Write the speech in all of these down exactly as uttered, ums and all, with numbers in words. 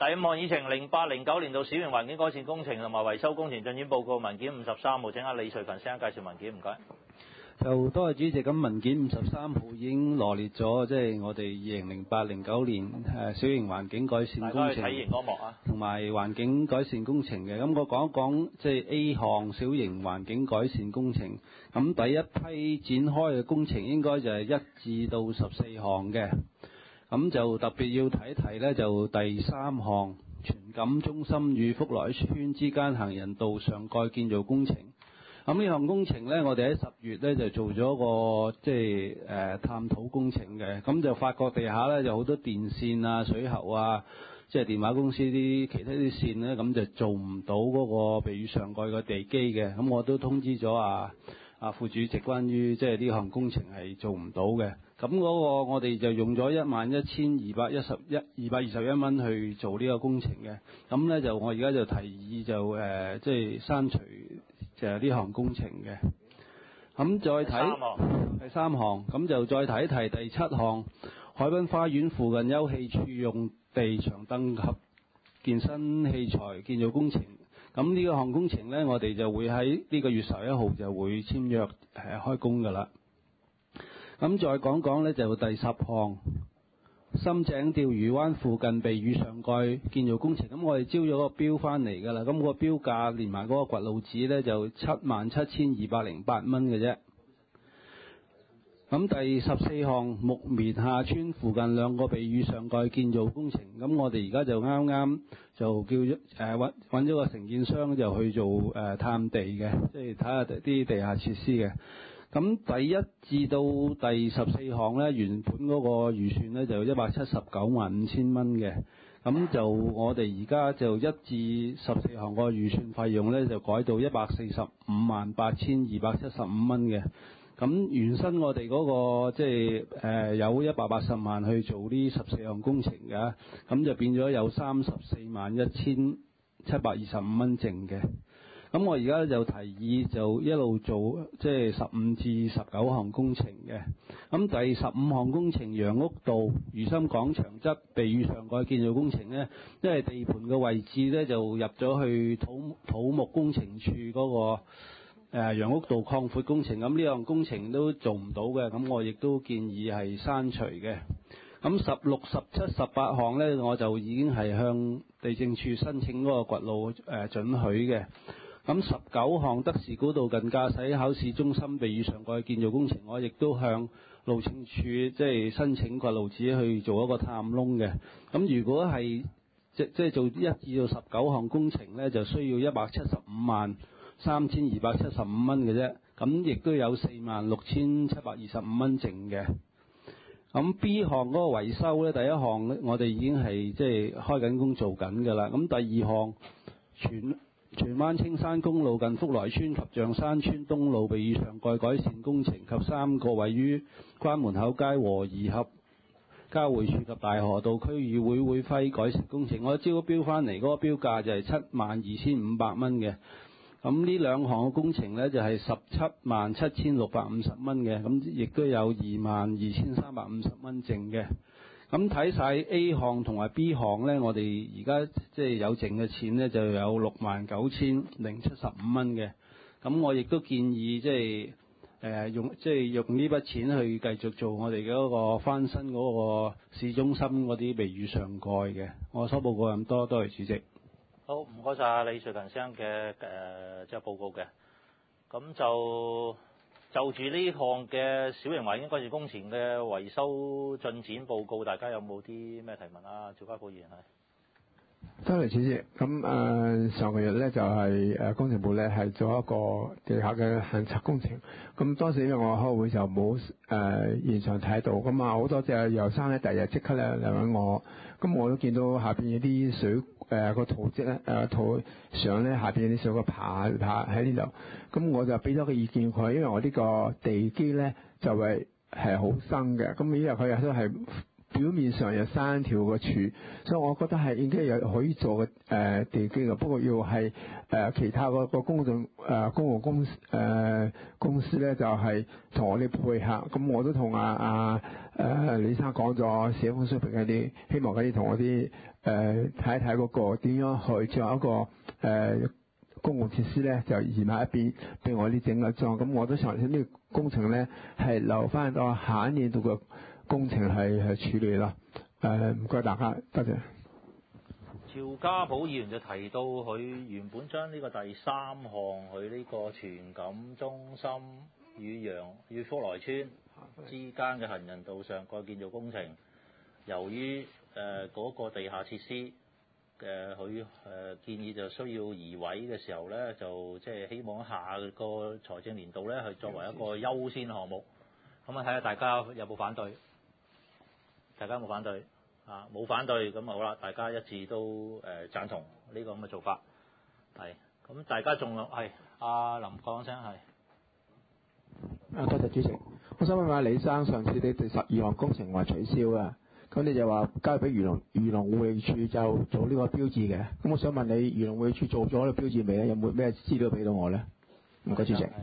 第五項議程零八零九年度小型環境改善工程同埋維修工程進展報告文件五十三號，請阿李瑞群先生介紹文件，唔該。 就多謝主席，咁文件五十三號已經羅列咗，即係我哋二零零八零九年誒小型環境改善工程， 大家去睇熒光幕啊， 同埋環境改善工程嘅。咁我講一講即係 A 項小型環境改善工程。咁第一批展開嘅工程應該就係一至到十四項嘅。咁就特別要提一提呢，就第三項荃錦中心與福來村之間行人道上蓋建造工程。咁呢項工程呢，我哋喺十月呢就做咗個即係誒探討工程嘅，咁就發覺地下呢就好多電線啊、水喉啊，即係電話公司啲其他啲線呢，咁就做唔到嗰個避雨上蓋個地基嘅。咁我都通知咗啊啊副主席關於即係呢項工程係做唔到嘅。咁嗰個我哋就用咗一萬一千二百一十一二百二十一蚊去做呢個工程嘅。咁呢，就我而家就提議就誒即係刪除就係呢項工程嘅。咁再睇第三項，咁就再睇一睇第七項海濱花園附近休憩處用地長凳及健身器材建造工程。咁呢個項工程呢，我哋就會喺呢個月十一號就會簽約誒開工㗎啦。咁再講講呢，就第十項深井釣魚灣附近避雨上蓋建造工程。咁我哋招咗個標翻嚟㗎啦。咁個標價連埋嗰個掘路紙呢，就七萬七千二百零八蚊嘅啫。咁第十四項木棉下村附近兩個避雨上蓋建造工程。咁我哋而家就啱啱就叫咗誒揾揾咗個承建商就去做誒、呃、探地嘅，即係睇下啲地下設施嘅。咁第一至到第十四項呢，原本嗰個預算呢，就一百七十九萬五千蚊嘅。咁就我哋而家就一至十四項個預算費用呢，就改到一百四十五萬八千二百七十五蚊嘅。咁原身我哋嗰、那個即係誒有一百八十萬去做呢十四項工程嘅，咁就變咗有三十四萬一千七百二十五蚊剩嘅。咁我而家就提議就一路做即係十五至十九項工程嘅。咁第十五項工程楊屋道如心廣場側避雨上蓋建造工程呢，因為地盤嘅位置呢，就入咗去土土木工程處嗰、那個誒楊屋道擴闊工程，咁呢項工程都做唔到嘅，咁我亦都建議係刪除嘅。咁十六、十七、十八項呢，我就已經係向地政處申請嗰個掘路誒准許嘅。咁十九項德士古道近駕駛考試中心避雨上蓋建造工程，我亦都向路政處即係申請掘路紙去做一個探窿嘅。咁如果係即即係做一至到十九項工程呢，就需要一百七十五萬三千二百七十五蚊嘅啫。咁亦都有四萬六千七百二十五蚊剩嘅。咁 B 項嗰個維修呢，第一項呢，我哋已經係即係開緊工做緊㗎啦。咁第二項全荃灣青山公路近福來村及象山村東路避雨上蓋改善工程及三個位於關門口街和宜合交匯處及大河道區議會會徽改善工程，我招咗標翻嚟，嗰個標價就係七萬二千五百蚊嘅。咁呢兩項嘅工程呢，就係十七萬七千六百五十蚊嘅，咁亦都有二萬二千三百五十蚊剩嘅。咁睇晒 A 項同埋 B 項呢，我哋而家即係有剩嘅錢呢，就有六萬九千零七十五蚊嘅。咁我亦都建議即係誒用即係用呢筆錢去繼續做我哋嗰個翻新嗰個市中心嗰啲避雨上蓋嘅。我所報告咁多，多謝主席。 好，唔該晒李瑞群先生嘅誒即係報告嘅。咁就就住呢項嘅小型環境改善工程嘅維修進展報告，大家有冇啲咩提問啊？趙家寶議員係。 多謝主席。咁誒、呃、上個月咧就係、是、誒工程部咧係做一個地下嘅勘測工程。咁當時因為我開會就冇誒、呃、現場睇到，咁啊好多隻遊生咧第二日即刻咧嚟揾我。咁我都見到下邊有啲水誒個圖則咧誒圖上咧下邊有啲水個爬爬喺呢度。咁我就俾咗個意見佢，因為我呢個地基咧就係係好深嘅。咁因為佢亦都係半表面上有三條個柱，所以我覺得係應該有可以做嘅誒地基嘅，不過要係誒、呃、其他嗰個公眾誒公共公誒、呃、公司咧就係同我哋配合，咁我都同阿阿誒李生講咗寫封書俾嗰啲，希望嗰啲同我啲誒睇一睇嗰個點樣去做一個誒。呃公共設施咧就移埋一邊，俾我啲整個裝。咁我都想呢個工程咧係留翻到下一年度嘅工程係去處理咯。誒唔該大家，多謝。 趙家寶議員就提到佢原本將呢個第三項佢呢個荃錦中心與洋與福來村之間嘅行人道上蓋建造工程，由於誒嗰、呃那個地下設施。誒佢誒建議就需要移位嘅時候咧，就即係希望下個財政年度咧，係作為一個優先項目。咁啊，睇下大家有冇反對？大家有冇反對？啊，冇反對，咁啊好啦，大家一致都誒、呃、贊同呢個咁嘅做法。係，咁大家仲係阿林講聲係。 啊，多謝主席。我想問下李生，上次你第十二項工程話取消啊？咁你就話交俾漁農漁農護理處就做呢個標誌嘅，咁我想問你漁農護理處做咗呢個標誌未咧？有冇咩資料俾到我咧？唔該，主席。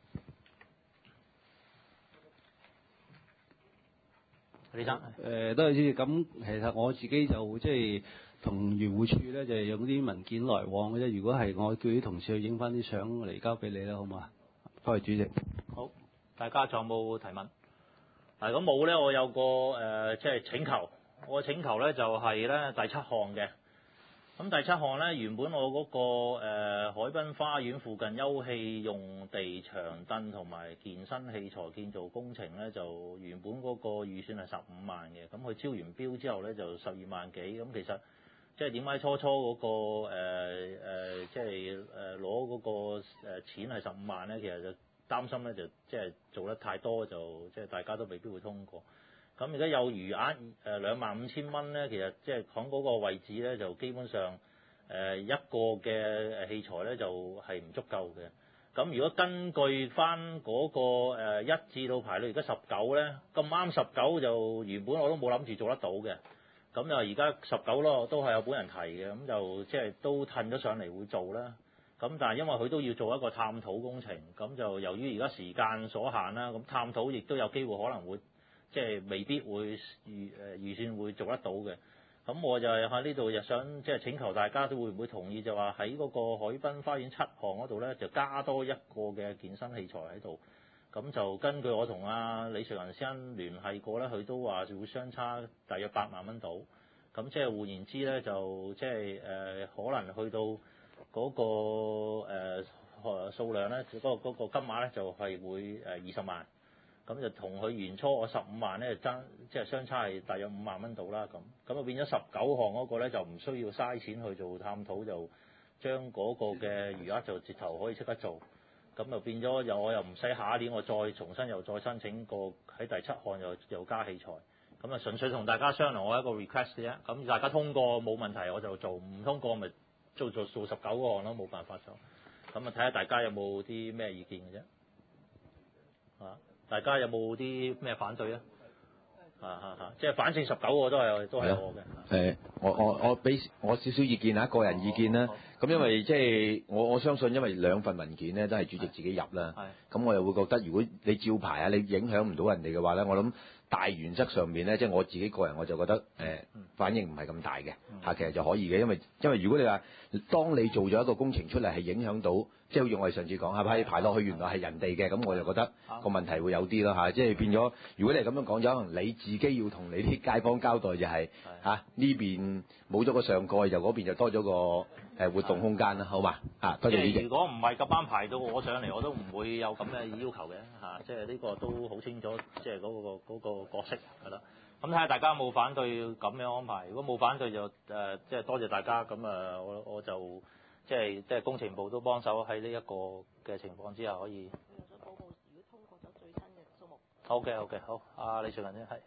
李生， 誒多謝主席。咁其實我自己就即係同漁護處咧，就係用啲文件來往嘅啫。如果係我叫啲同事去影翻啲相嚟交俾你啦，好嘛？多謝主席。 好，大家仲有冇提問？嗱咁冇咧，我有個誒即係請求，我嘅請求咧就係咧第七項嘅。咁第七項咧原本我嗰、那個誒、呃、海濱花園附近休憩用地長凳同埋健身器材建造工程咧，就原本嗰個預算係十五萬嘅。咁佢招完標之後咧就十二萬幾。咁其實即係點解初初嗰、那個誒誒即係誒攞嗰個誒錢係十五萬咧？其實就擔心咧就即係做得太多，就即係大家都未必會通過。咁而家有餘額誒兩萬五千蚊咧，其實即係喺嗰個位置咧，就基本上誒一個嘅誒器材咧就係唔足夠嘅。咁如果根據翻嗰個誒一至到排到而家十九咧，咁啱十九就原本我都冇諗住做得到嘅。咁就而家十九咯，都係有本人提嘅，咁就即係都褪咗上嚟會做啦。咁但係因為佢都要做一個探討工程，咁就由於而家時間所限啦，咁探討亦都有機會可能會即係未必會預誒預算會做得到嘅。咁我就係喺呢度就想即係請求大家都會唔會同意，就話喺嗰個海濱花園七項嗰度咧，就加多一個嘅健身器材喺度。咁就根據我同阿李瑞銀先生聯繫過咧，佢都話會相差大約八萬蚊到。咁即係換言之咧，就即係誒可能去到嗰、那個誒、呃、數量咧，嗰、那個嗰、那個金額咧就係會誒二十萬，咁就同佢原初我十五萬咧爭，即係相差係大約五萬蚊到啦。咁咁啊變咗十九項嗰個咧就唔需要嘥錢去做探討，就將嗰個嘅餘額就直頭可以即刻做，咁就變咗又我又唔使下一年我再重新又再申請個喺第七項又又加器材，咁啊純粹同大家商量，我一個 request 嘅啫。咁大家通過冇問題我就做，唔通過咪做做做十九個項咯，冇辦法做。咁啊睇下大家有冇啲咩意見嘅啫，啊，大家有冇啲咩反對咧？啊啊啊！即係反正十九個都係都係我嘅。 誒，我我我俾我少少意見啊，個人意見啦。咁因為即係我我相信，因為兩份文件咧都係主席自己入啦。係。咁我又會覺得，如果你照排啊，你影響唔到人哋嘅話咧，我諗大原則上面咧，即係我自己個人我就覺得誒反應唔係咁大嘅嚇，其實就可以嘅，因為因為如果你話當你做咗一個工程出嚟係影響到，即係好似我哋上次講嚇，排排落去原來係人哋嘅，咁我就覺得個問題會有啲咯嚇，即係變咗。如果你係咁樣講咗，可能你自己要同你啲街坊交代就係嚇呢邊冇咗個上蓋，就嗰邊就多咗個誒活動空間啦，好嘛嚇？多謝主席。 如果唔係咁啱排到我上嚟，我都唔會有咁嘅要求嘅嚇，即係呢個都好清楚，即係嗰個嗰個角色係啦。咁睇下大家有冇反對咁樣安排，如果冇反對就誒，即係多謝大家。咁啊，我我就即係即係工程部都幫手喺呢一個嘅情況之下可以。用咗報告，如果通過咗最新嘅數目。好嘅，好嘅，好。阿李瑞文先係。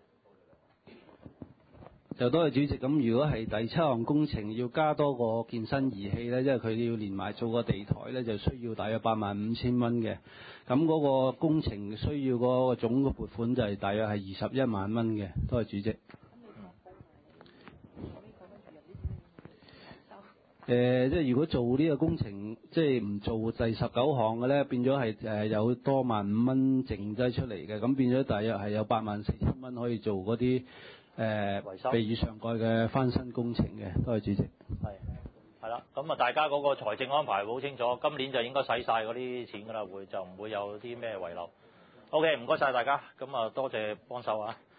就多謝主席。咁如果係第七項工程要加多個健身儀器咧，因為佢要連埋做個地台咧，就需要大約八萬五千蚊嘅。咁嗰個工程需要嗰個總嘅撥款就係大約係二十一萬蚊嘅。多謝主席。 誒，即係如果做呢個工程，即係唔做第十九項嘅咧，變咗係誒有多萬五蚊剩低出嚟嘅，咁變咗大約係有八萬四千蚊可以做嗰啲誒維修避雨上蓋嘅翻新工程嘅。多謝主席。 係係啦，咁啊大家嗰個財政安排好清楚，今年就應該使晒嗰啲錢㗎啦，會就唔會有啲咩遺漏。OK，唔該晒大家，咁啊多謝幫手啊！